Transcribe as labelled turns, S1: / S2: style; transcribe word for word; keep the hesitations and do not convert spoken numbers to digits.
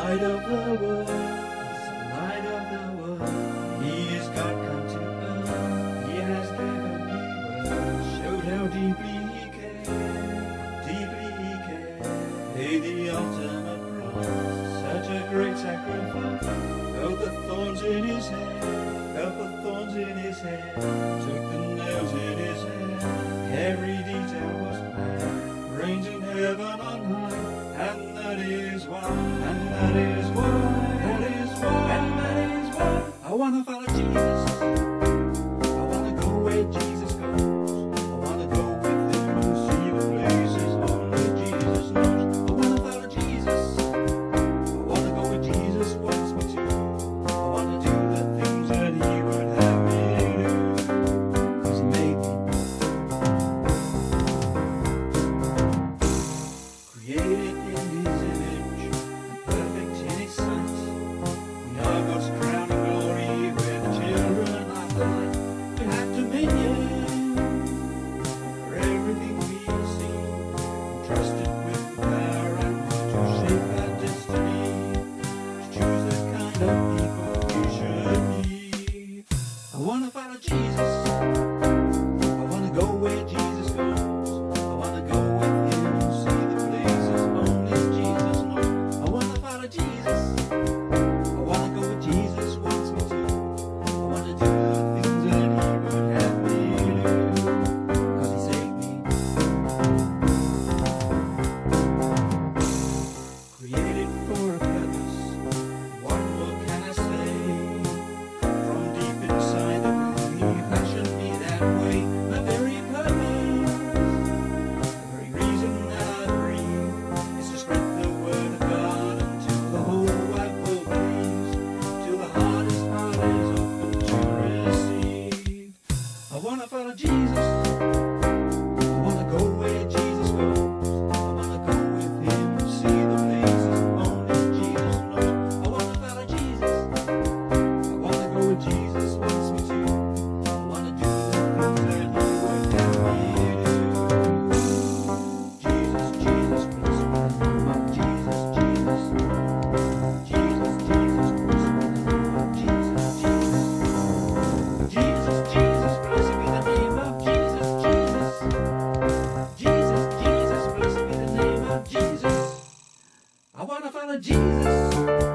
S1: light of the world. He's the light of the world. He is God come to earth. He has given me word. Showed how deeply he cared, deeply he cared. Paid the ultimate price, such a great sacrifice. Felt the thorns in his head, felt the thorns in his head. Took the nails in his head. Every detail was planned. Reigns in heaven on high, and that is why, and that is why, that is why, and that is why I wanna follow Jesus. I wanna go where Jesus goes. I wanna go with him and see the places only Jesus knows. I wanna follow Jesus. I wanna go where Jesus wants me to. I wanna do the things that he would have me do. 'Cause he made me created in his image and perfect in his sight. We are God's crown and glory, we're the children of the light. We have dominion for everything we see, entrusted with the power and will to shape our destiny, to choose the kind of people we should be. I wanna follow Jesus. I wanna go where Jesus goes. I wanna go with him and see the places only Jesus knows. I wanna follow Jesus. I wanna go where Jesus wants me to. I wanna do the things that he would have me do. 'Cause he saved me. Created for a purpose. What more can I say? From deep inside the womb, he fashioned me that way. My very purpose, the very reason that I breathe, is to spread the word of God until the whole wide world believes, till the hardest heart is open to receive. I wanna follow Jesus. I wanna go where Jesus goes. I wanna go with him and see the places only Jesus knows. I wanna follow Jesus. I wanna go where Jesus wants me to. I wanna do the things that he would have me do. Jesus, Jesus, blessed be the name of Jesus, Jesus. Jesus, Jesus, blessed be the name of Jesus, Jesus. Jesus, Jesus, blessed be the name of Jesus, Jesus. Jesus, Jesus, blessed be the name of Jesus. I wanna follow Jesus.